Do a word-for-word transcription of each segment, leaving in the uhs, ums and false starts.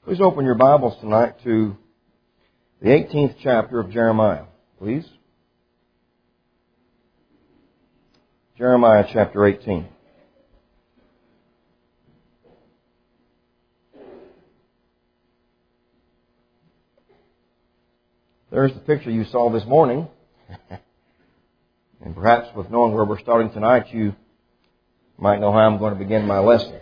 Please open your Bibles tonight to the eighteenth chapter of Jeremiah, please. Jeremiah chapter eighteen. There's the picture you saw this morning. And perhaps with knowing where we're starting tonight, you might know how I'm going to begin my lesson.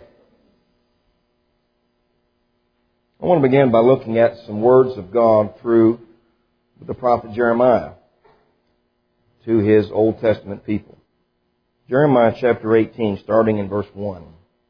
I want to begin by looking at some words of God through the prophet Jeremiah to his Old Testament people. Jeremiah chapter eighteen, starting in verse one.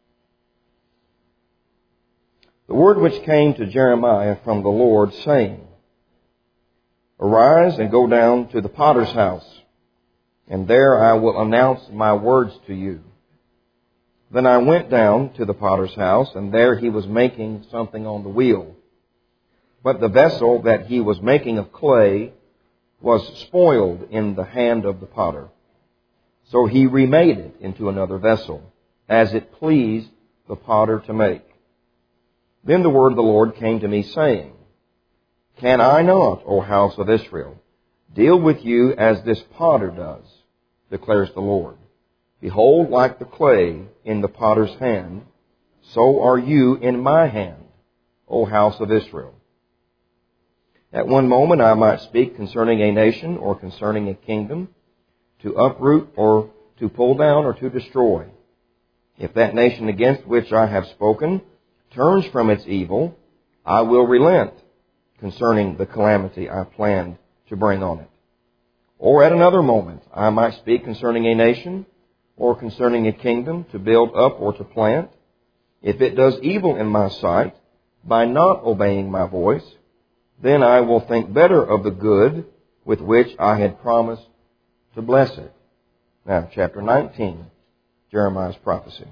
The word which came to Jeremiah from the Lord, saying, Arise and go down to the potter's house, and there I will announce my words to you. Then I went down to the potter's house, and there he was making something on the wheel. But the vessel that he was making of clay was spoiled in the hand of the potter. So he remade it into another vessel, as it pleased the potter to make. Then the word of the Lord came to me, saying, Can I not, O house of Israel, deal with you as this potter does, declares the Lord. Behold, like the clay in the potter's hand, so are you in my hand, O house of Israel. At one moment I might speak concerning a nation or concerning a kingdom, to uproot or to pull down or to destroy. If that nation against which I have spoken turns from its evil, I will relent concerning the calamity I planned to bring on it. Or at another moment I might speak concerning a nation or concerning a kingdom, to build up or to plant. If it does evil in my sight by not obeying my voice, then I will think better of the good with which I had promised to bless it. Now, chapter nineteen, Jeremiah's prophecy.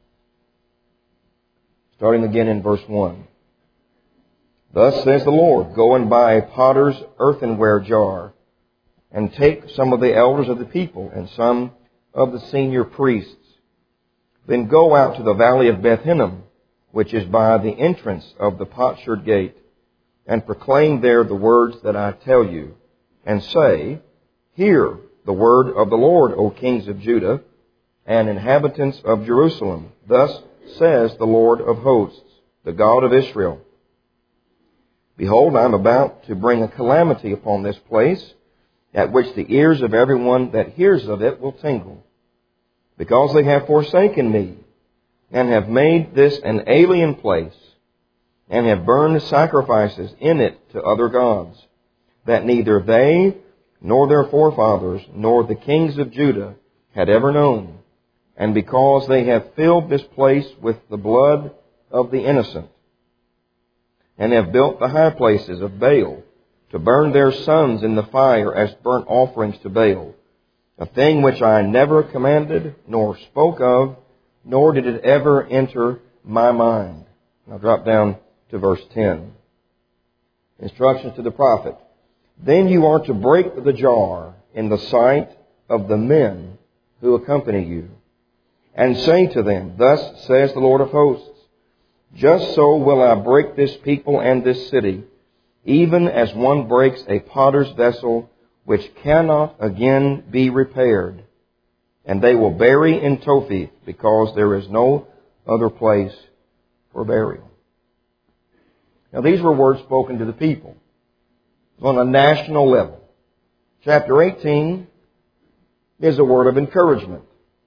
Starting again in verse one. Thus says the Lord, Go and buy a potter's earthenware jar, and take some of the elders of the people and some of the senior priests. Then go out to the valley of Beth Hinnom, which is by the entrance of the potsherd gate, and proclaim there the words that I tell you, and say, Hear the word of the Lord, O kings of Judah, and inhabitants of Jerusalem. Thus says the Lord of hosts, the God of Israel. Behold, I am about to bring a calamity upon this place, at which the ears of everyone that hears of it will tingle. Because they have forsaken me, and have made this an alien place, and have burned sacrifices in it to other gods, that neither they, nor their forefathers, nor the kings of Judah had ever known, and because they have filled this place with the blood of the innocent, and have built the high places of Baal, to burn their sons in the fire as burnt offerings to Baal, a thing which I never commanded, nor spoke of, nor did it ever enter my mind. Now drop down to verse ten. Instructions to the prophet. Then you are to break the jar in the sight of the men who accompany you, and say to them, Thus says the Lord of hosts, Just so will I break this people and this city, even as one breaks a potter's vessel, which cannot again be repaired. And they will bury in Topheth, because there is no other place for burial. Now these were words spoken to the people on a national level. Chapter eighteen is a word of encouragement.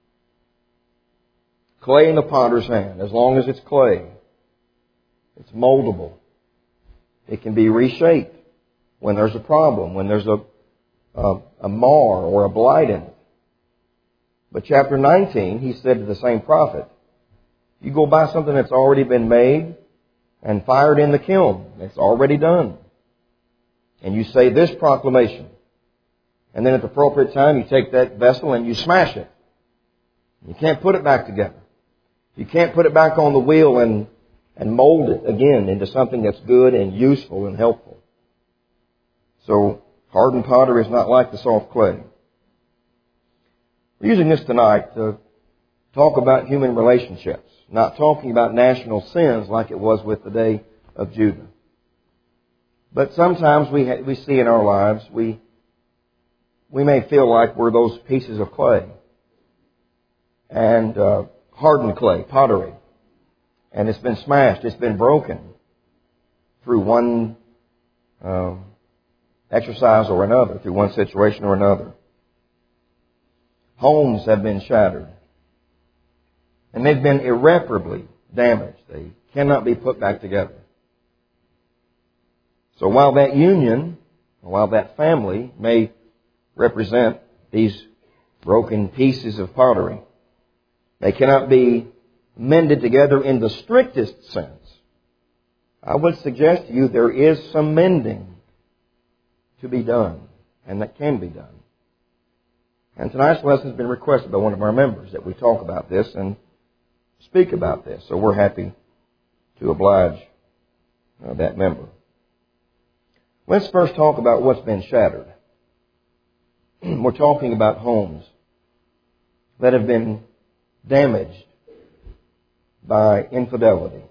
Clay in the potter's hand, as long as it's clay, it's moldable. It can be reshaped when there's a problem, when there's a, a, a mar or a blight in it. But chapter nineteen, he said to the same prophet, you go buy something that's already been made and fired in the kiln. It's already done. And you say this proclamation. And then at the appropriate time, you take that vessel and you smash it. You can't put it back together. You can't put it back on the wheel and, and mold it again into something that's good and useful and helpful. So, hardened pottery is not like the soft clay. We're using this tonight to talk about human relationships, not talking about national sins like it was with the day of Judah. But sometimes we ha- we see in our lives, we we may feel like we're those pieces of clay. And uh, hardened clay, pottery. And it's been smashed, it's been broken through one uh, exercise or another, through one situation or another. Homes have been shattered. And they've been irreparably damaged. They cannot be put back together. So while that union, while that family may represent these broken pieces of pottery, they cannot be mended together in the strictest sense. I would suggest to you there is some mending to be done, and that can be done. And tonight's lesson has been requested by one of our members that we talk about this and speak about this. So we're happy to oblige uh, that member. Let's first talk about what's been shattered. We're talking about homes that have been damaged by infidelity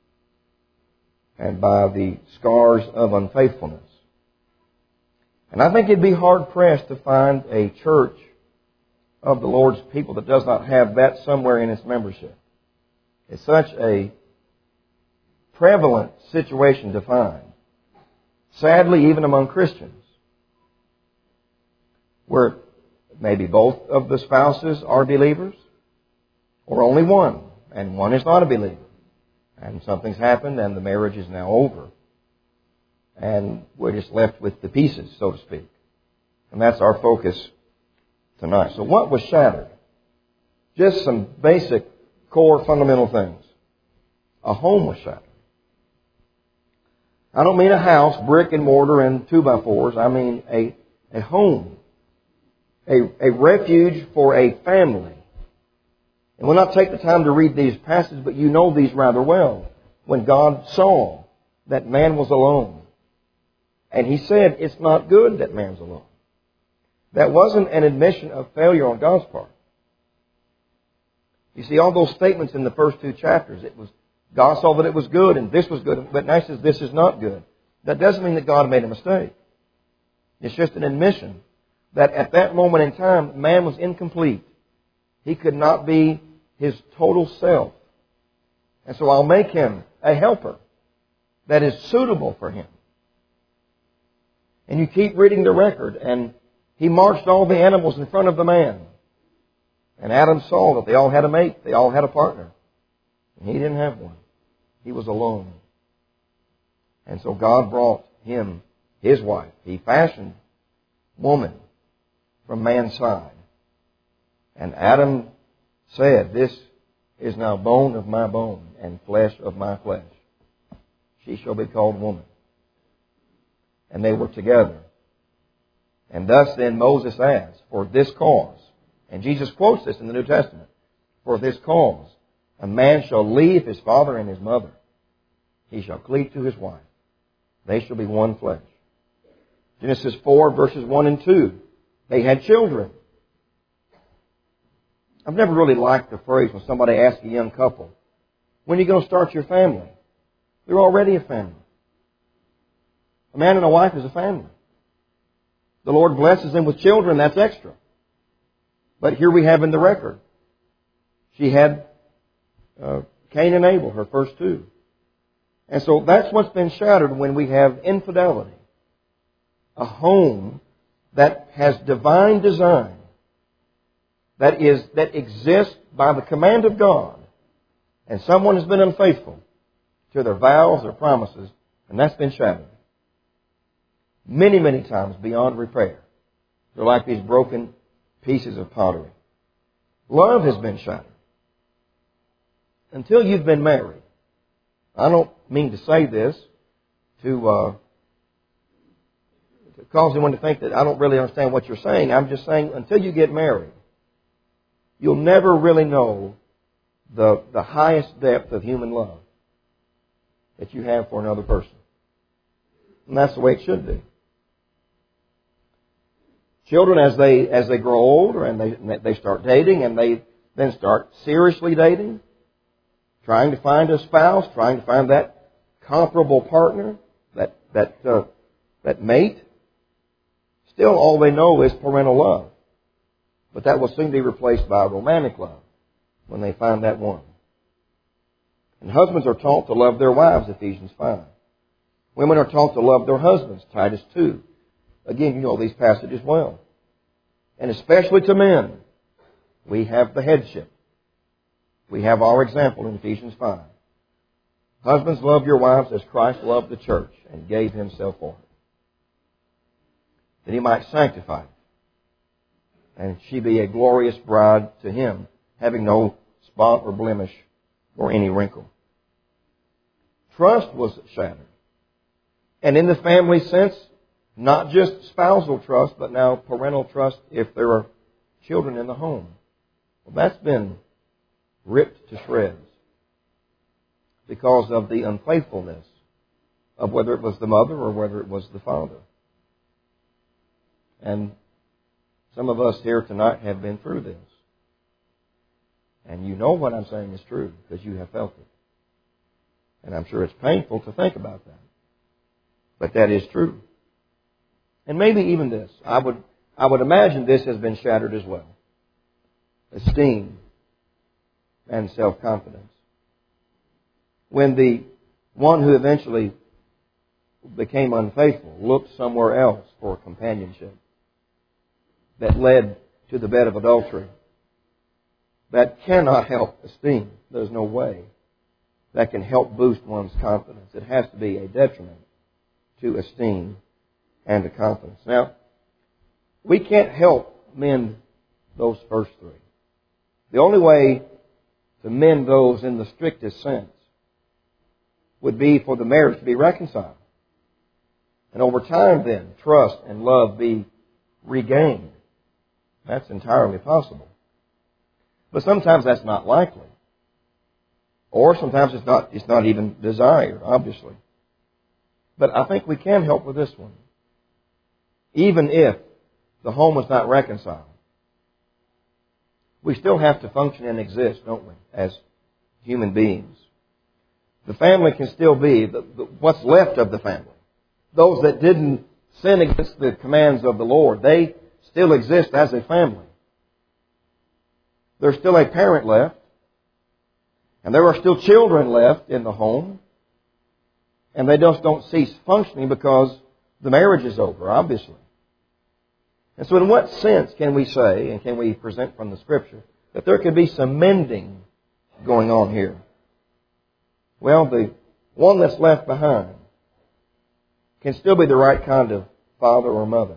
and by the scars of unfaithfulness. And I think it'd be hard-pressed to find a church of the Lord's people that does not have that somewhere in its membership. It's such a prevalent situation to find. Sadly, even among Christians, where maybe both of the spouses are believers, or only one, and one is not a believer. And something's happened and the marriage is now over. And we're just left with the pieces, so to speak. And that's our focus tonight. So what was shattered? Just some basic, core, fundamental things. A home was shattered. I don't mean a house, brick and mortar and two by fours. I mean a, a home. A, a refuge for a family. And we'll not take the time to read these passages, but you know these rather well. When God saw that man was alone, and He said, it's not good that man's alone. That wasn't an admission of failure on God's part. You see, all those statements in the first two chapters, it was God saw that it was good, and this was good, but now He says this is not good. That doesn't mean that God made a mistake. It's just an admission that at that moment in time, man was incomplete. He could not be his total self. And so I'll make him a helper that is suitable for him. And you keep reading the record, and He marched all the animals in front of the man. And Adam saw that they all had a mate, they all had a partner. And he didn't have one. He was alone. And so God brought him his wife. He fashioned woman from man's side. And Adam said, this is now bone of my bone and flesh of my flesh. She shall be called woman. And they were together. And thus then Moses adds, for this cause, and Jesus quotes this in the New Testament, for this cause, a man shall leave his father and his mother. He shall cleave to his wife. They shall be one flesh. Genesis four, verses one and two. They had children. I've never really liked the phrase when somebody asks a young couple, when are you going to start your family? They're already a family. A man and a wife is a family. The Lord blesses them with children, that's extra. But here we have in the record, she had uh, Cain and Abel, her first two. And so that's what's been shattered when we have infidelity. A home that has divine design, that is, that exists by the command of God, and someone has been unfaithful to their vows or promises, and that's been shattered. Many, many times beyond repair. They're like these broken pieces of pottery. Love has been shattered. Until you've been married. I don't mean to say this to, uh, to cause anyone to think that I don't really understand what you're saying. I'm just saying until you get married, you'll never really know the, the highest depth of human love that you have for another person. And that's the way it should be. Children, as they as they grow older and they they start dating and they then start seriously dating, trying to find a spouse, trying to find that comparable partner, that that uh, that mate, still all they know is parental love. But that will soon be replaced by romantic love when they find that one. And husbands are taught to love their wives, Ephesians five. Women are taught to love their husbands, Titus two. Again, you know these passages well. And especially to men, we have the headship. We have our example in Ephesians five. Husbands, love your wives as Christ loved the church and gave himself for her, that he might sanctify her, and she be a glorious bride to him, having no spot or blemish or any wrinkle. Trust was shattered. And in the family sense, not just spousal trust, but now parental trust if there are children in the home. Well, that's been ripped to shreds because of the unfaithfulness of whether it was the mother or whether it was the father. And some of us here tonight have been through this. And you know what I'm saying is true because you have felt it. And I'm sure it's painful to think about that. But that is true. And maybe even this. I would, I would imagine this has been shattered as well. Esteem and self-confidence. When the one who eventually became unfaithful looked somewhere else for companionship that led to the bed of adultery, that cannot help esteem. There's no way that can help boost one's confidence. It has to be a detriment to esteem and to confidence. Now, we can't help mend those first three. The only way to mend those in the strictest sense would be for the marriage to be reconciled. And over time then, trust and love be regained. That's entirely possible. But sometimes that's not likely. Or sometimes it's not, it's not even desired, obviously. But I think we can help with this one. Even if the home is not reconciled, we still have to function and exist, don't we, as human beings. The family can still be the, the, what's left of the family. Those that didn't sin against the commands of the Lord, they still exist as a family. There's still a parent left. And there are still children left in the home. And they just don't cease functioning because the marriage is over, obviously. And so in what sense can we say, and can we present from the Scripture, that there could be some mending going on here? Well, the one that's left behind can still be the right kind of father or mother.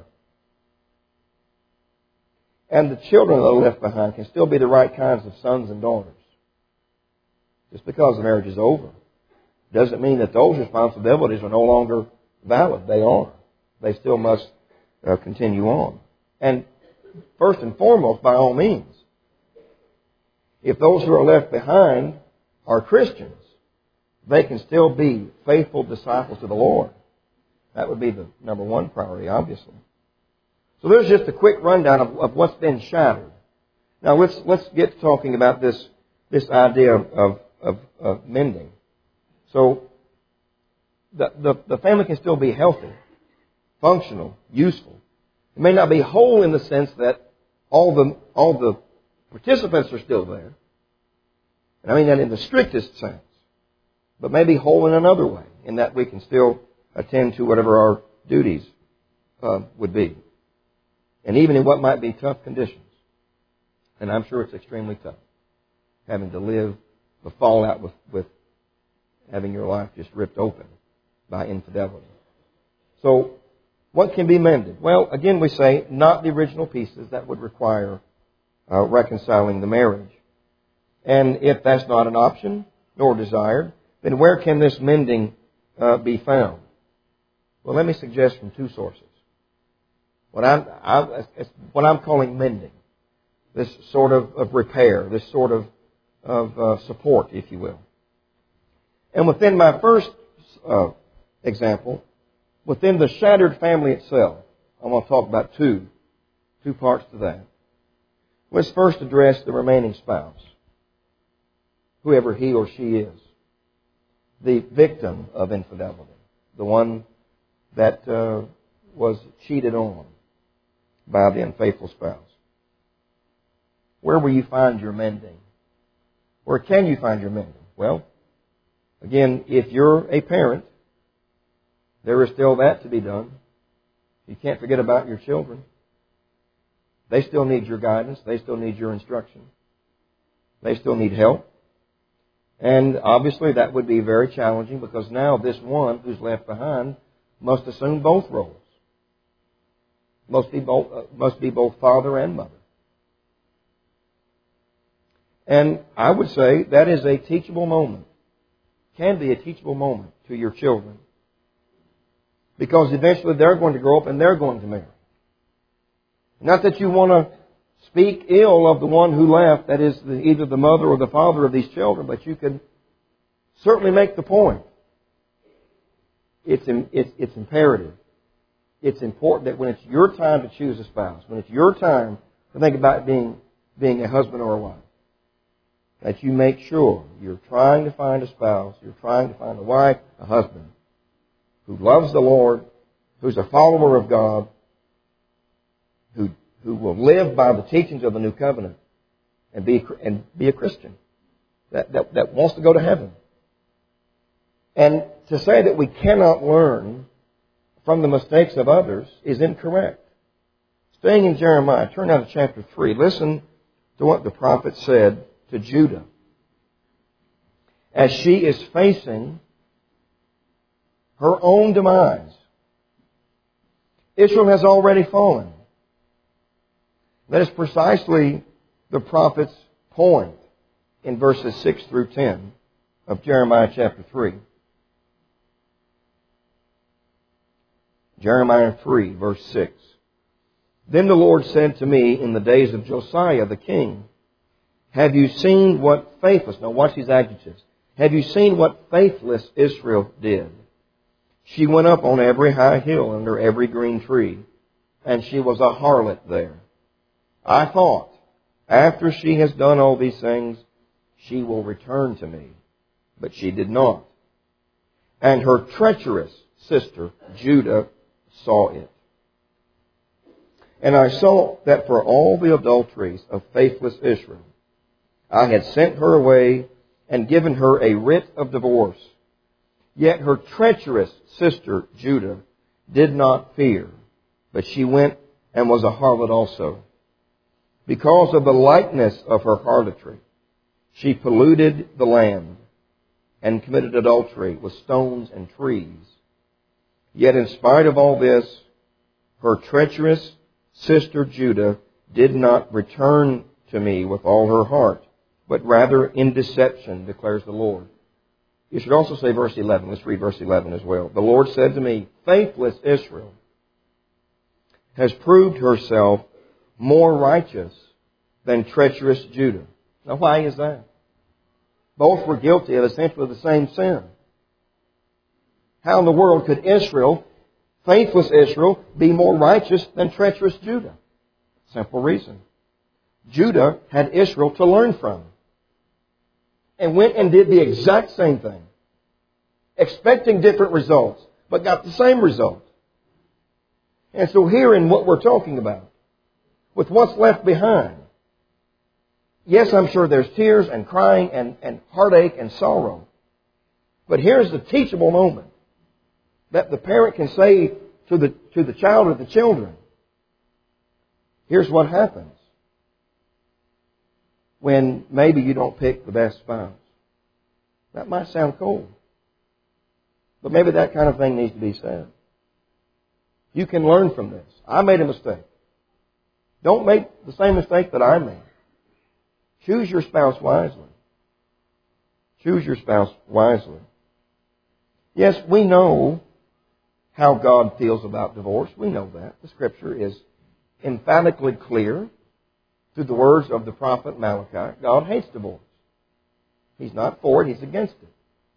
And the children that are left behind can still be the right kinds of sons and daughters. Just because the marriage is over doesn't mean that those responsibilities are no longer valid. They are. They still must uh, continue on. And first and foremost, by all means, if those who are left behind are Christians, they can still be faithful disciples of the Lord. That would be the number one priority, obviously. So there's just a quick rundown of, of what's been shattered. Now let's let's get to talking about this this idea of of, of mending. So the, the the family can still be healthy, functional, useful. It may not be whole in the sense that all the all the participants are still there. And I mean that in the strictest sense. But maybe whole in another way, in that we can still attend to whatever our duties uh, would be. And even in what might be tough conditions. And I'm sure it's extremely tough, having to live the fallout with, with having your life just ripped open by infidelity. So, what can be mended? Well, again we say, not the original pieces that would require uh, reconciling the marriage. And if that's not an option, nor desired, then where can this mending uh, be found? Well, let me suggest from two sources. What I'm, I, what I'm calling mending, this sort of, of repair, this sort of, of uh, support, if you will. And within my first uh, example, within the shattered family itself, I want to talk about two, two parts to that. Let's first address the remaining spouse, whoever he or she is. the victim of infidelity, the one that uh, was cheated on by the unfaithful spouse. Where will you find your mending? Where can you find your mending? Well, again, if you're a parent, there is still that to be done. You can't forget about your children. They still need your guidance. They still need your instruction. They still need help. And obviously that would be very challenging because now this one who's left behind must assume both roles. Must be both, uh, must be both father and mother. And I would say that is a teachable moment. Can be a teachable moment to your children. Because eventually they're going to grow up and they're going to marry. Not that you want to speak ill of the one who left, that is the, either the mother or the father of these children, but you can certainly make the point. It's, it's, it's imperative. It's important that when it's your time to choose a spouse, when it's your time to think about being, being a husband or a wife, that you make sure you're trying to find a spouse, you're trying to find a wife, a husband, who loves the Lord, who's a follower of God, who who will live by the teachings of the new covenant and be and be a Christian that, that, that wants to go to heaven. And to say that we cannot learn from the mistakes of others is incorrect. Staying in Jeremiah, turn now to chapter three. Listen to what the prophet said to Judah as she is facing her own demise. Israel has already fallen. That is precisely the prophet's point in verses six through ten of Jeremiah chapter three. Jeremiah three, verse six. Then the Lord said to me in the days of Josiah the king, have you seen what faithless, now watch these adjectives, have you seen what faithless Israel did? She went up on every high hill under every green tree, and she was a harlot there. I thought, after she has done all these things, she will return to me. But she did not. And her treacherous sister, Judah, saw it. And I saw that for all the adulteries of faithless Israel, I had sent her away and given her a writ of divorce. Yet her treacherous sister, Judah, did not fear, but she went and was a harlot also. Because of the likeness of her harlotry, she polluted the land and committed adultery with stones and trees. Yet in spite of all this, her treacherous sister Judah did not return to me with all her heart, but rather in deception, declares the Lord. You should also say verse eleven. Let's read verse eleven as well. The Lord said to me, faithless Israel has proved herself more righteous than treacherous Judah. Now why is that? Both were guilty of essentially the same sin. How in the world could Israel, faithless Israel, be more righteous than treacherous Judah? Simple reason. Judah had Israel to learn from. And went and did the exact same thing. Expecting different results, but got the same result. And so here in what we're talking about, with what's left behind, yes, I'm sure there's tears and crying and, and heartache and sorrow. But here's the teachable moment that the parent can say to the, to the child or the children. Here's what happens when maybe you don't pick the best spouse. That might sound cold, but maybe that kind of thing needs to be said. You can learn from this. I made a mistake. Don't make the same mistake that I made. Choose your spouse wisely. Choose your spouse wisely. Yes, we know how God feels about divorce. We know that. The Scripture is emphatically clear through the words of the prophet Malachi. God hates divorce. He's not for it. He's against it.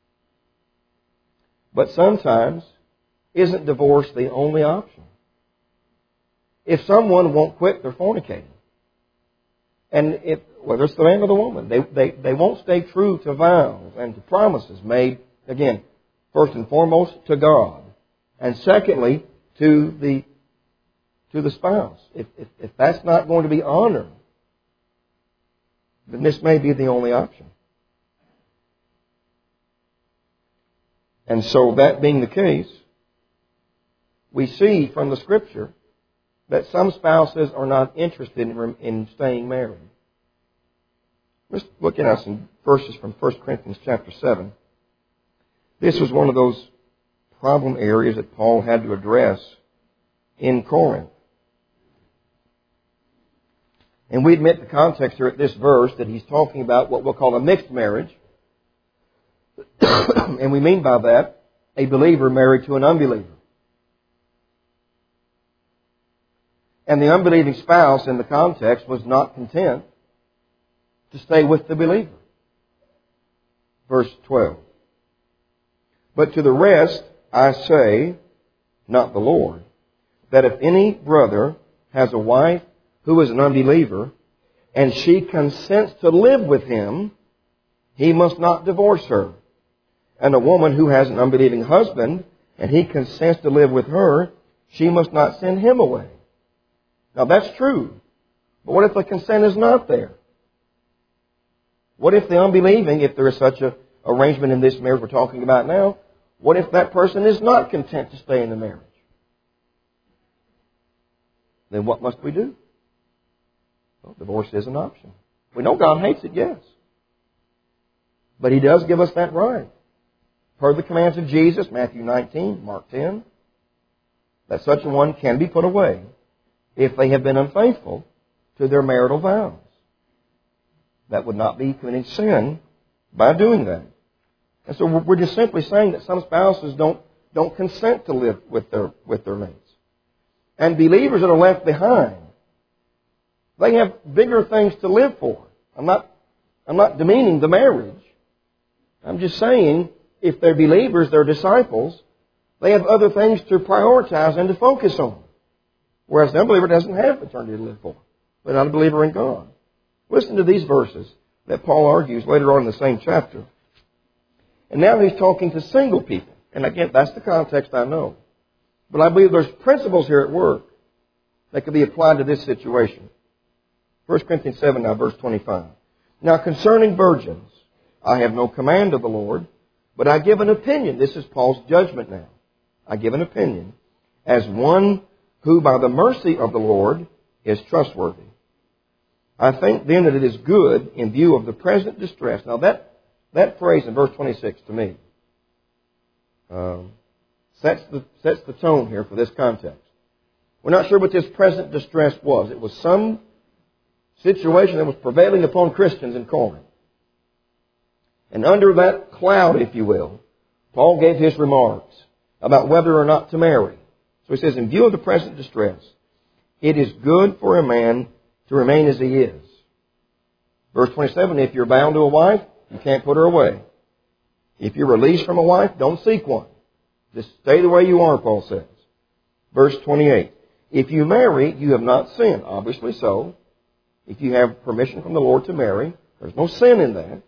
But sometimes, isn't divorce the only option? If someone won't quit their fornicating, and if, whether it's the man or the woman, they, they, they won't stay true to vows and to promises made Again, first and foremost, to God. And secondly, to the to the spouse. If, if, if that's not going to be honored, then this may be the only option. And so, that being the case, we see from the Scripture that some spouses are not interested in, in staying married. Let's look at some verses from First Corinthians chapter seven. This was one of those problem areas that Paul had to address in Corinth. And we admit the context here at this verse that he's talking about what we'll call a mixed marriage. And we mean by that a believer married to an unbeliever. And the unbelieving spouse in the context was not content to stay with the believer. Verse twelve. But to the rest I say, not the Lord, that if any brother has a wife who is an unbeliever, and she consents to live with him, he must not divorce her. And a woman who has an unbelieving husband, and he consents to live with her, she must not send him away. Now that's true. But what if the consent is not there? What if the unbelieving, if there is such an arrangement in this marriage we're talking about now, what if that person is not content to stay in the marriage? Then what must we do? Well, divorce is an option. We know God hates it, yes. But He does give us that right. Per the commands of Jesus, Matthew nineteen, Mark ten, that such a one can be put away if they have been unfaithful to their marital vows. That would not be committing sin by doing that. And so we're just simply saying that some spouses don't, don't consent to live with their, with their mates. And believers that are left behind, they have bigger things to live for. I'm not, I'm not demeaning the marriage. I'm just saying, if they're believers, they're disciples, they have other things to prioritize and to focus on. Whereas the unbeliever doesn't have eternity to live for. They're not a believer in God. Listen to these verses that Paul argues later on in the same chapter. And now he's talking to single people. And again, that's the context I know. But I believe there's principles here at work that can be applied to this situation. First Corinthians seven, now verse twenty-five. Now concerning virgins, I have no command of the Lord, but I give an opinion. This is Paul's judgment now. I give an opinion as one who by the mercy of the Lord is trustworthy. I think then that it is good in view of the present distress. Now that, that phrase in verse twenty-six to me um, sets the, sets the tone here for this context. We're not sure what this present distress was. It was some situation that was prevailing upon Christians in Corinth. And under that cloud, if you will, Paul gave his remarks about whether or not to marry. So he says, in view of the present distress, it is good for a man to remain as he is. Verse twenty-seven, if you're bound to a wife, you can't put her away. If you're released from a wife, don't seek one. Just stay the way you are, Paul says. Verse twenty-eight, if you marry, you have not sinned. Obviously so. If you have permission from the Lord to marry, there's no sin in that.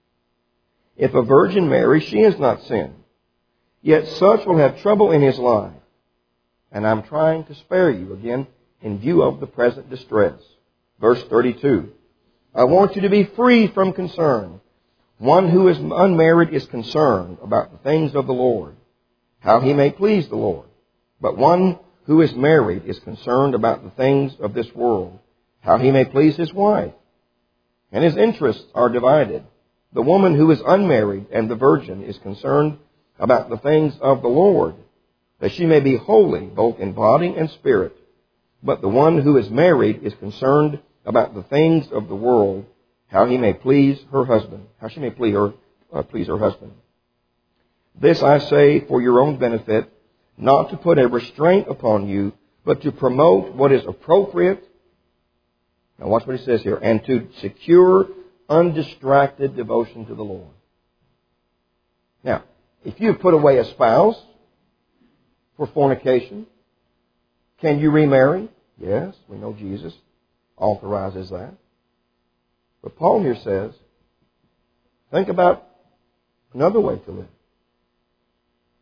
If a virgin marries, she has not sinned. Yet such will have trouble in his life. And I'm trying to spare you, again, in view of the present distress. Verse thirty-two. I want you to be free from concern. One who is unmarried is concerned about the things of the Lord, how he may please the Lord. But one who is married is concerned about the things of this world, how he may please his wife. And his interests are divided. The woman who is unmarried and the virgin is concerned about the things of the Lord, that she may be holy both in body and spirit. But the one who is married is concerned about the things of the world, how he may please her husband, how she may please her, uh, please her husband. This I say for your own benefit, not to put a restraint upon you, but to promote what is appropriate. Now watch what he says here, and to secure undistracted devotion to the Lord. Now, if you put away a spouse for fornication, can you remarry? Yes, we know Jesus authorizes that. But Paul here says, think about another way to live.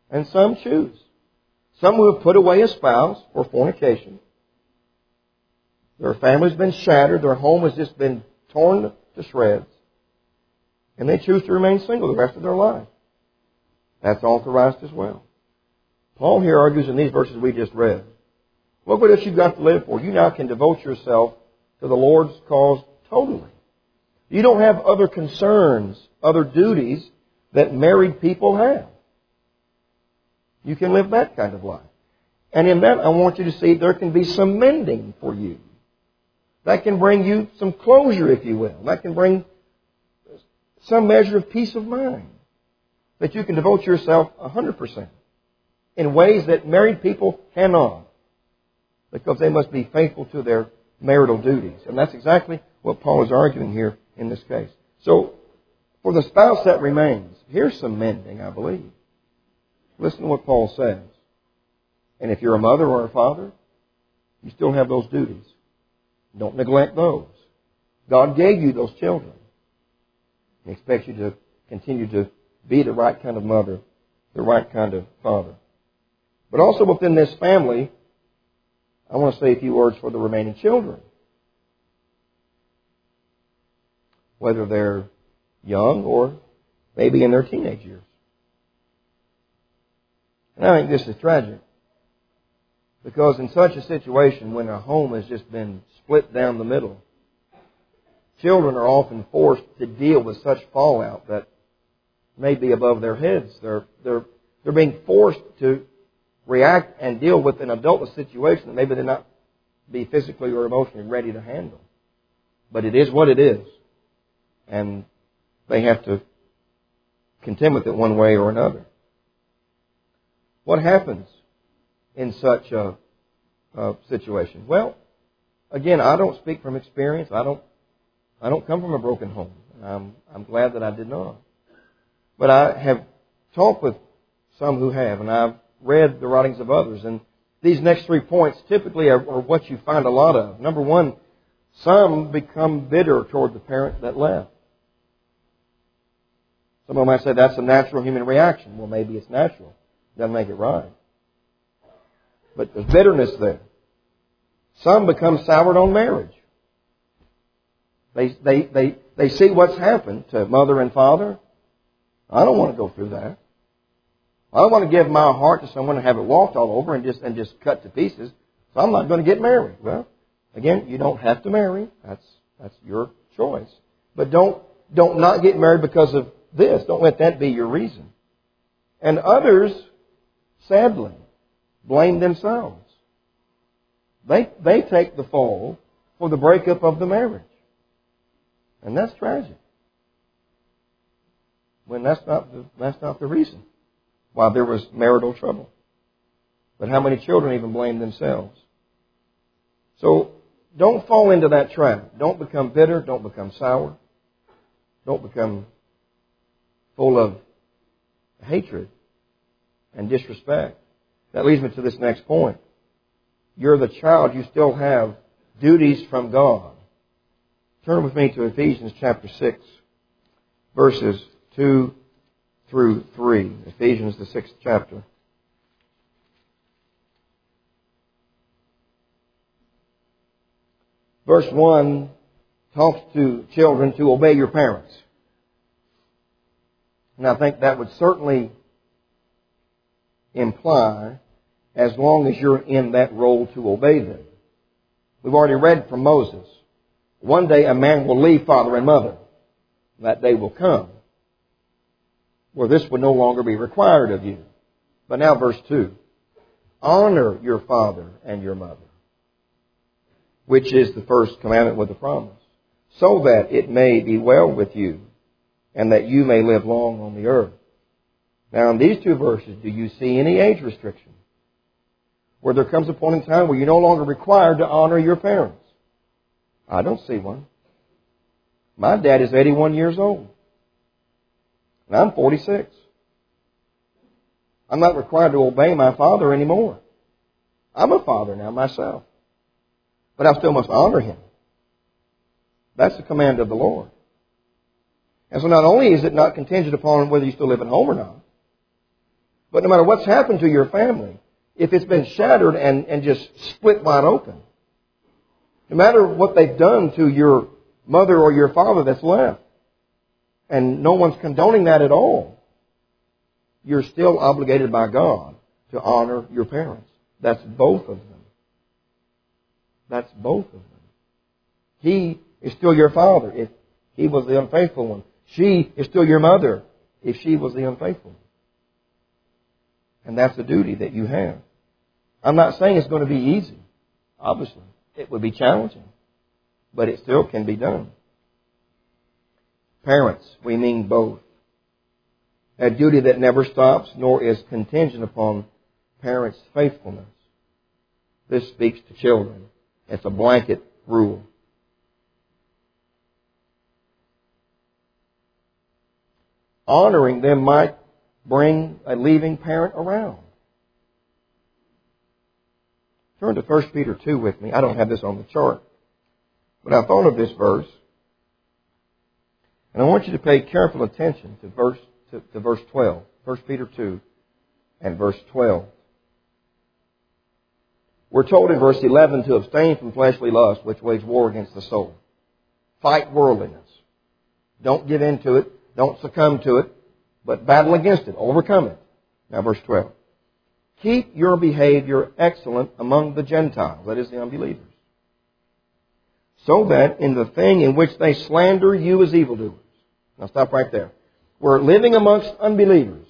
And some choose. Some who have put away a spouse for fornication. Their family's been shattered. Their home has just been torn to shreds. And they choose to remain single the rest of their life. That's authorized as well. Paul here argues in these verses we just read. Look what else you've got to live for. You now can devote yourself to the Lord's cause totally. You don't have other concerns, other duties that married people have. You can live that kind of life. And in that, I want you to see there can be some mending for you. That can bring you some closure, if you will. That can bring some measure of peace of mind. That you can devote yourself one hundred percent in ways that married people cannot. Because they must be faithful to their marital duties. And that's exactly what Paul is arguing here in this case. So, for the spouse that remains, here's some mending, I believe. Listen to what Paul says. And if you're a mother or a father, you still have those duties. Don't neglect those. God gave you those children. He expects you to continue to be the right kind of mother, the right kind of father. But also within this family, I want to say a few words for the remaining children. Whether they're young or maybe in their teenage years. And I think this is tragic. Because in such a situation, when a home has just been split down the middle, children are often forced to deal with such fallout that may be above their heads. They're, they're, they're being forced to react and deal with an adult situation that maybe they're not be physically or emotionally ready to handle. But it is what it is. And they have to contend with it one way or another. What happens in such a, a situation? Well, again, I don't speak from experience. I don't I don't come from a broken home. I'm, I'm glad that I did not. But I have talked with some who have, and I've read the writings of others. And these next three points typically are, are what you find a lot of. Number one, some become bitter toward the parent that left. Someone might say that's a natural human reaction. Well, maybe it's natural. Doesn't make it right. But there's bitterness there. Some become soured on marriage. They, they, they, they see what's happened to mother and father. I don't want to go through that. I don't want to give my heart to someone and have it walked all over and just, and just cut to pieces. So I'm not going to get married. Well, again, you don't have to marry. That's, that's your choice. But don't, don't not get married because of this. Don't let that be your reason. And others, sadly, blame themselves. They, they take the fall for the breakup of the marriage. And that's tragic. When that's not the, that's not the reason why there was marital trouble. But how many children even blame themselves? So don't fall into that trap. Don't become bitter. Don't become sour. Don't become full of hatred and disrespect. That leads me to this next point. You're the child. You still have duties from God. Turn with me to Ephesians chapter six, verses two through three. Ephesians, the sixth chapter. Verse one talks to children to obey your parents. And I think that would certainly imply as long as you're in that role to obey them. We've already read from Moses. One day a man will leave father and mother. That day will come where this would no longer be required of you. But now verse two. Honor your father and your mother, which is the first commandment with a promise, so that it may be well with you and that you may live long on the earth. Now in these two verses, do you see any age restriction? Where there comes a point in time where you're no longer required to honor your parents? I don't see one. My dad is eighty-one years old. And I'm forty-six. I'm not required to obey my father anymore. I'm a father now myself. But I still must honor him. That's the command of the Lord. And so not only is it not contingent upon whether you still live at home or not, But no matter what's happened to your family, if it's been shattered and, and just split wide open, no matter what they've done to your mother or your father that's left, and no one's condoning that at all, you're still obligated by God to honor your parents. That's both of them. That's both of them. He is still your father if he was the unfaithful one. She is still your mother if she was the unfaithful one. And that's a duty that you have. I'm not saying it's going to be easy. Obviously, it would be challenging. But it still can be done. Parents, we mean both. A duty that never stops nor is contingent upon parents' faithfulness. This speaks to children. It's a blanket rule. Honoring them might bring a leaving parent around. Turn to First Peter two with me. I don't have this on the chart. But I thought of this verse. And I want you to pay careful attention to verse to, to verse twelve. First Peter two and verse twelve. We're told in verse eleven to abstain from fleshly lust, which wage war against the soul. Fight worldliness. Don't give in to it. Don't succumb to it. But battle against it. Overcome it. Now verse twelve. Keep your behavior excellent among the Gentiles, that is the unbelievers, so that in the thing in which they slander you as evildoers. Now stop right there. We're living amongst unbelievers.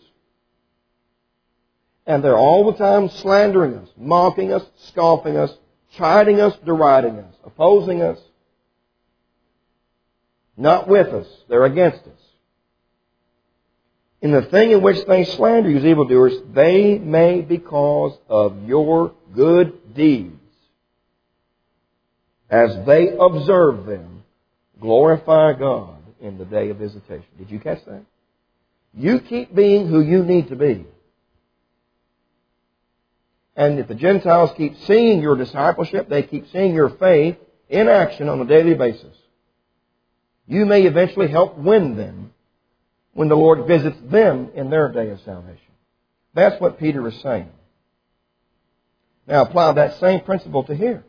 And they're all the time slandering us, mocking us, scoffing us, chiding us, deriding us, opposing us. Not with us. They're against us. In the thing in which they slander you as evildoers, they may, because of your good deeds, as they observe them, glorify God in the day of visitation. Did you catch that? You keep being who you need to be. And if the Gentiles keep seeing your discipleship, they keep seeing your faith in action on a daily basis, you may eventually help win them when the Lord visits them in their day of salvation. That's what Peter is saying. Now apply that same principle to here.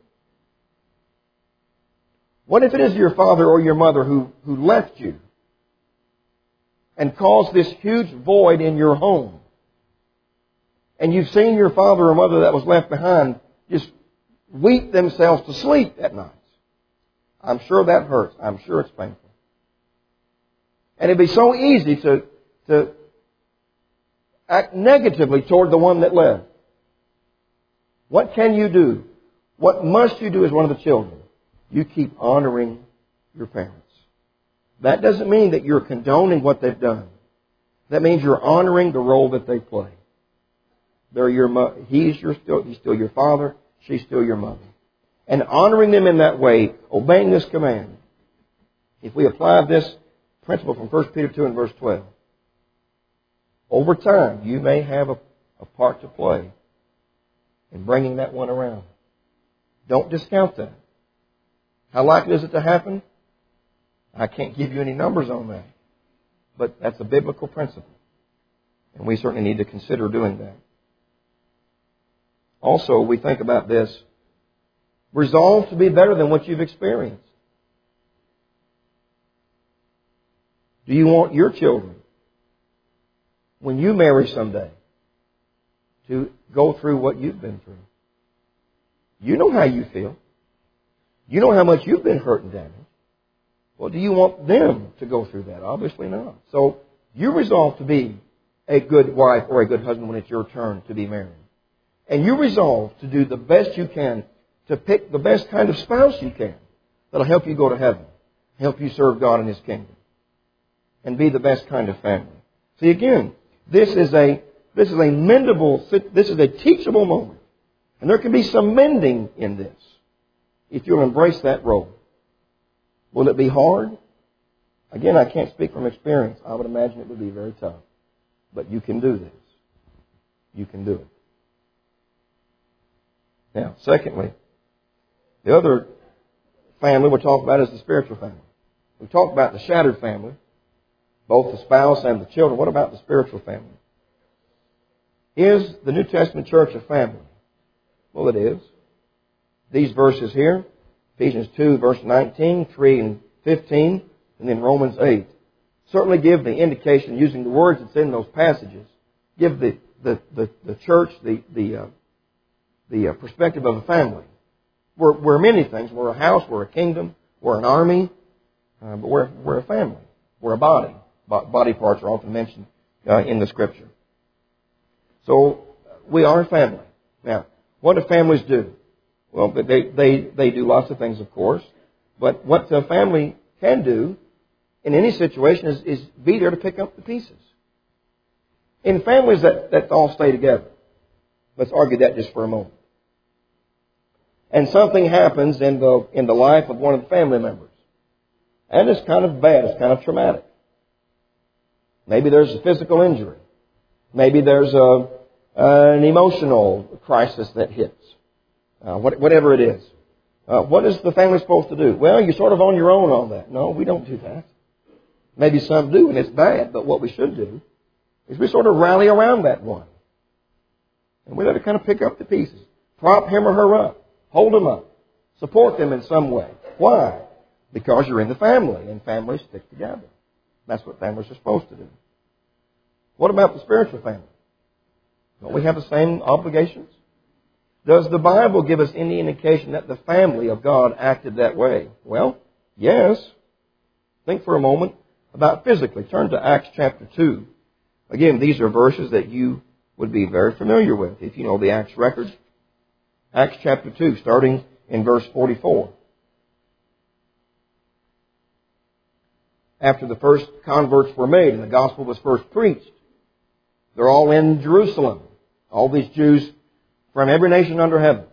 What if it is your father or your mother who, who left you and caused this huge void in your home? And you've seen your father or mother that was left behind just weep themselves to sleep at night. I'm sure that hurts. I'm sure it's painful. And it'd be so easy to, to act negatively toward the one that left. What can you do? What must you do as one of the children? You keep honoring your parents. That doesn't mean that you're condoning what they've done. That means you're honoring the role that they play. They're your mo- he's your still he's still your father, she's still your mother. And honoring them in that way, obeying this command. If we apply this principle from First Peter two and verse twelve, over time you may have a, a part to play in bringing that one around. Don't discount that. How likely is it to happen? I can't give you any numbers on that. But that's a biblical principle. And we certainly need to consider doing that. Also, we think about this. Resolve to be better than what you've experienced. Do you want your children, when you marry someday, to go through what you've been through? You know how you feel. You know how much you've been hurt and damaged. Well, do you want them to go through that? Obviously not. So you resolve to be a good wife or a good husband when it's your turn to be married. And you resolve to do the best you can to pick the best kind of spouse you can that'll help you go to heaven, help you serve God in His kingdom, and be the best kind of family. See, again, this is a this is a mendable, this is a teachable moment. And there can be some mending in this if you'll embrace that role. Will it be hard? Again, I can't speak from experience. I would imagine it would be very tough. But you can do this. You can do it. Now, secondly, the other family we'll talk about is the spiritual family. We talked about the shattered family, both the spouse and the children. What about the spiritual family? Is the New Testament church a family? Well, it is. These verses here, Ephesians two, verse nineteen, three and fifteen, and then Romans eight, certainly give the indication, using the words that's in those passages, give the, the, the, the church the, the, uh, the uh, perspective of a family. We're, we're many things. We're a house, we're a kingdom, we're an army, uh, but we're, we're a family. We're a body. Body parts are often mentioned uh, in the Scripture. So, we are a family. Now, what do families do? Well, they, they, they do lots of things, of course. But what a family can do in any situation is, is be there to pick up the pieces. In families that, that all stay together, let's argue that just for a moment. And something happens in the, in the life of one of the family members. And it's kind of bad, it's kind of traumatic. Maybe there's a physical injury. Maybe there's a, an emotional crisis that hits. Uh, what, whatever it is. Uh, what is the family supposed to do? Well, you're sort of on your own on that. No, we don't do that. Maybe some do, and it's bad. But what we should do is we sort of rally around that one. And we let it kind of pick up the pieces. Prop him or her up. Hold them up. Support them in some way. Why? Because you're in the family, and families stick together. That's what families are supposed to do. What about the spiritual family? Don't we have the same obligations? Does the Bible give us any indication that the family of God acted that way? Well, yes. Think for a moment about physically. Turn to Acts chapter two. Again, these are verses that you would be very familiar with if you know the Acts record. Acts chapter two, starting in verse forty-four. After the first converts were made and the gospel was first preached, they're all in Jerusalem. All these Jews from every nation under heaven.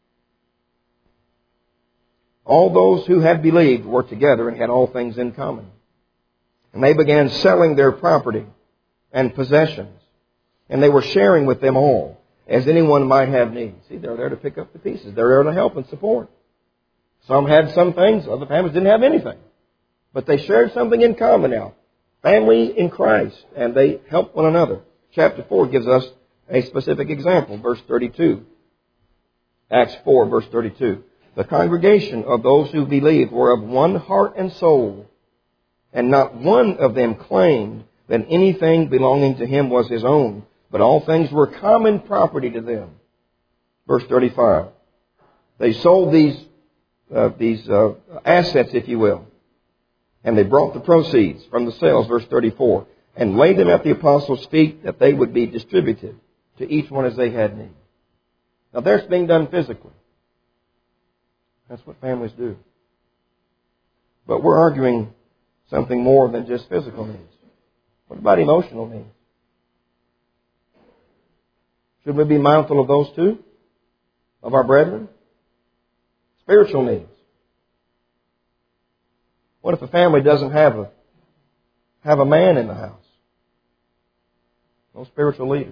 All those who had believed were together and had all things in common. And they began selling their property and possessions. And they were sharing with them all, as anyone might have need. See, they're there to pick up the pieces. They're there to help and support. Some had some things, other families didn't have anything. But they shared something in common now. Family in Christ. And they helped one another. Chapter four gives us a specific example. Verse thirty-two. Acts four, verse thirty-two. The congregation of those who believed were of one heart and soul. And not one of them claimed that anything belonging to him was his own. But all things were common property to them. Verse thirty-five. They sold these, uh, these uh, assets, if you will. And they brought the proceeds from the sales, verse thirty-four, and laid them at the apostles' feet that they would be distributed to each one as they had need. Now, that's being done physically. That's what families do. But we're arguing something more than just physical needs. What about emotional needs? Should we be mindful of those too? Of our brethren? Spiritual needs. What if a family doesn't have a have a man in the house? No spiritual leader.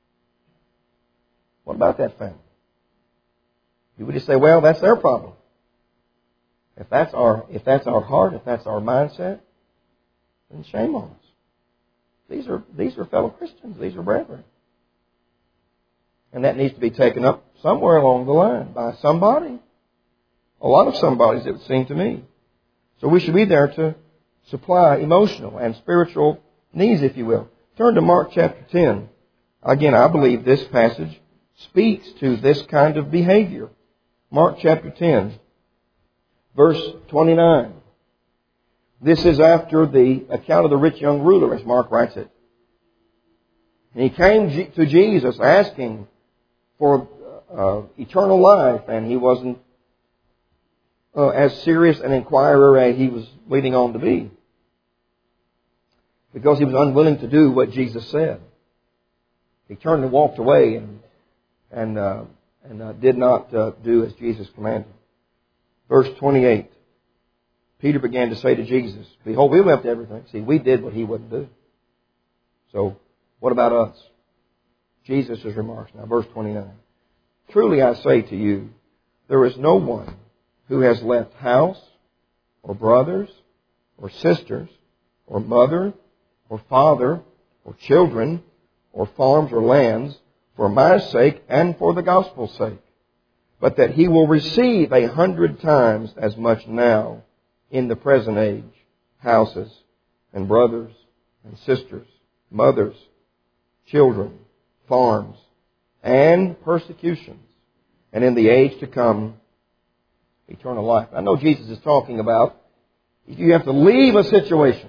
What about that family? You would just say, well, that's their problem. If that's our if that's our heart, if that's our mindset, then shame on us. These are these are fellow Christians. These are brethren. And that needs to be taken up somewhere along the line by somebody. A lot of somebodies, it would seem to me. So we should be there to supply emotional and spiritual needs, if you will. Turn to Mark chapter ten. Again, I believe this passage speaks to this kind of behavior. Mark chapter ten, verse twenty-nine. This is after the account of the rich young ruler, as Mark writes it. And he came to Jesus asking for uh, eternal life, and he wasn't uh, as serious an inquirer as he was leading on to be, because he was unwilling to do what Jesus said. He turned and walked away and and uh, and uh, did not uh, do as Jesus commanded. Verse twenty-eight. Peter began to say to Jesus, behold, we left everything. See, we did what he wouldn't do. So, what about us? Jesus' remarks now, verse twenty-nine. Truly I say to you, there is no one who has left house, or brothers, or sisters, or mother, or father, or children, or farms, or lands, for my sake and for the gospel's sake, but that he will receive a hundred times as much now in the present age, houses and brothers and sisters, mothers, children, farms, and persecutions, and in the age to come, eternal life. I know Jesus is talking about if you have to leave a situation,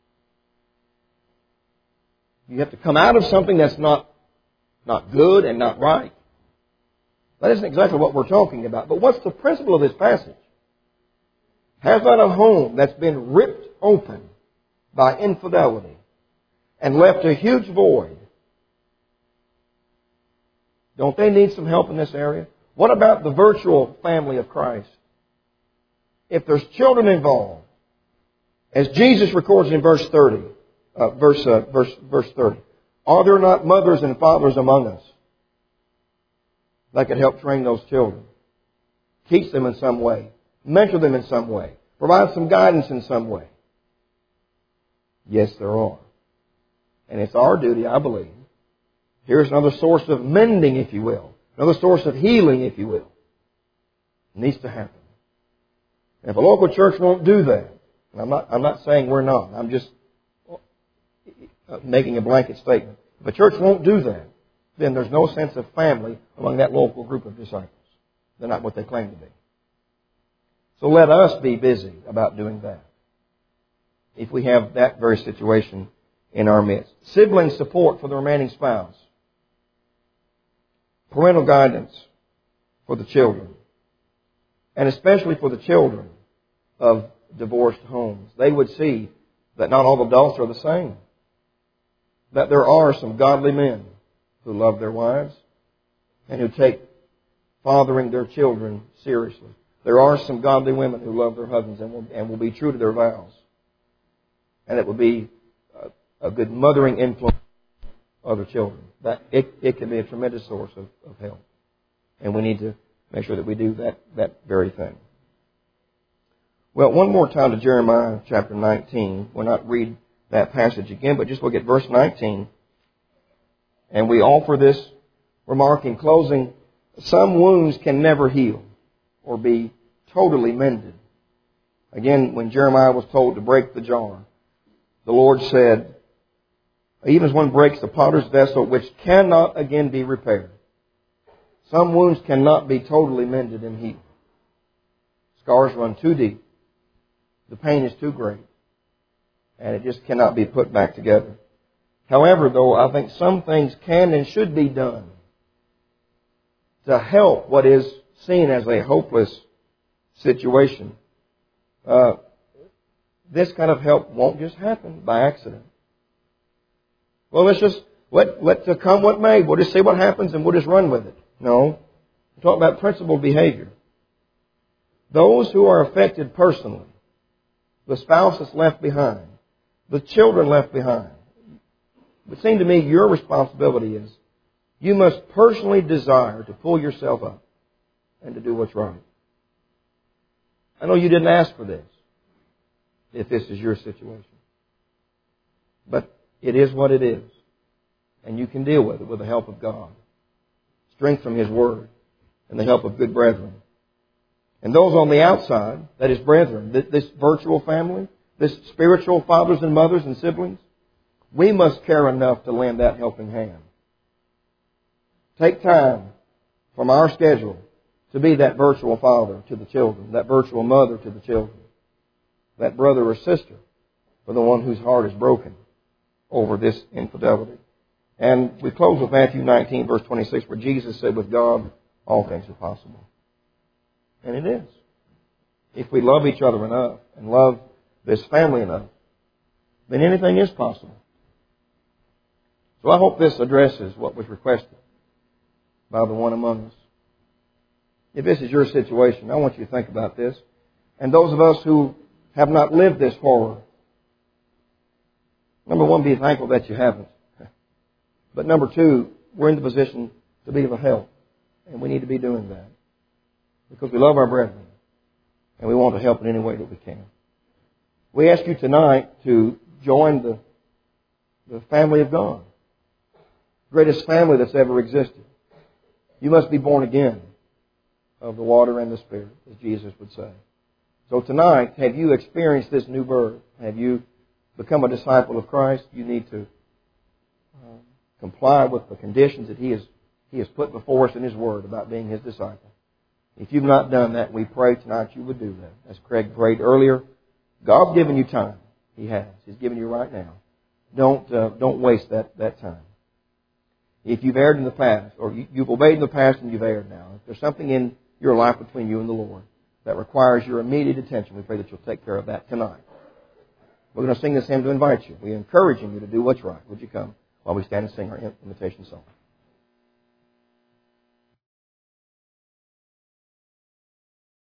you have to come out of something that's not, not good and not right. That isn't exactly what we're talking about. But what's the principle of this passage? Has not a home that's been ripped open by infidelity and left a huge void? Don't they need some help in this area? What about the virtual family of Christ? If there's children involved, as Jesus records in verse thirty, uh, verse, uh, verse, verse thirty, are there not mothers and fathers among us that could help train those children, teach them in some way, mentor them in some way, provide some guidance in some way? Yes, there are. And it's our duty, I believe. Here's another source of mending, if you will. Another source of healing, if you will. It needs to happen. And if a local church won't do that, and I'm not, I'm not saying we're not, I'm just making a blanket statement. If a church won't do that, then there's no sense of family among that local group of disciples. They're not what they claim to be. So let us be busy about doing that, if we have that very situation in our midst. Sibling support for the remaining spouse. Parental guidance for the children. And especially for the children of divorced homes. They would see that not all adults are the same. That there are some godly men who love their wives and who take fathering their children seriously. There are some godly women who love their husbands and will, and will be true to their vows. And it will be a, a good mothering influence on other children. That it, it can be a tremendous source of, of help. And we need to make sure that we do that, that very thing. Well, one more time to Jeremiah chapter nineteen. We'll not read that passage again, but just look at verse nineteen. And we offer this remark in closing. Some wounds can never heal or be totally mended. Again, when Jeremiah was told to break the jar, the Lord said, even as one breaks the potter's vessel, which cannot again be repaired. Some wounds cannot be totally mended and healed. Scars run too deep. The pain is too great. And it just cannot be put back together. However, though, I think some things can and should be done to help what is seen as a hopeless situation. Uh, this kind of help won't just happen by accident. Well, let's just let, let it come what may. We'll just see what happens and we'll just run with it. No. We're talking about principled behavior. Those who are affected personally, the spouse that's left behind, the children left behind, it would seem to me your responsibility is you must personally desire to pull yourself up and to do what's right. I know you didn't ask for this, if this is your situation. But it is what it is. And you can deal with it with the help of God. Strength from His Word and the help of good brethren. And those on the outside, that is brethren, this virtual family, this spiritual fathers and mothers and siblings, we must care enough to lend that helping hand. Take time from our schedule to be that virtual father to the children, that virtual mother to the children, that brother or sister for the one whose heart is broken over this infidelity. And we close with Matthew nineteen, verse twenty-six, where Jesus said, with God, all things are possible. And it is. If we love each other enough and love this family enough, then anything is possible. So I hope this addresses what was requested by the one among us. If this is your situation, I want you to think about this. And those of us who have not lived this horror, number one, be thankful that you haven't. But number two, we're in the position to be of a help. And we need to be doing that. Because we love our brethren. And we want to help in any way that we can. We ask you tonight to join the, the family of God. greatest family that's ever existed. You must be born again of the water and the Spirit, as Jesus would say. So tonight, have you experienced this new birth? Have you become a disciple of Christ? You need to uh, comply with the conditions that He has, He has put before us in His Word about being His disciple. If you've not done that, we pray tonight you would do that. As Craig prayed earlier, God's given you time. He has. He's given you right now. Don't uh, don't waste that, that time. If you've erred in the past, or you, you've obeyed in the past and you've erred now, if there's something in your life between you and the Lord that requires your immediate attention, we pray that you'll take care of that tonight. We're going to sing this hymn to invite you. We're encouraging you to do what's right. Would you come while we stand and sing our invitation song?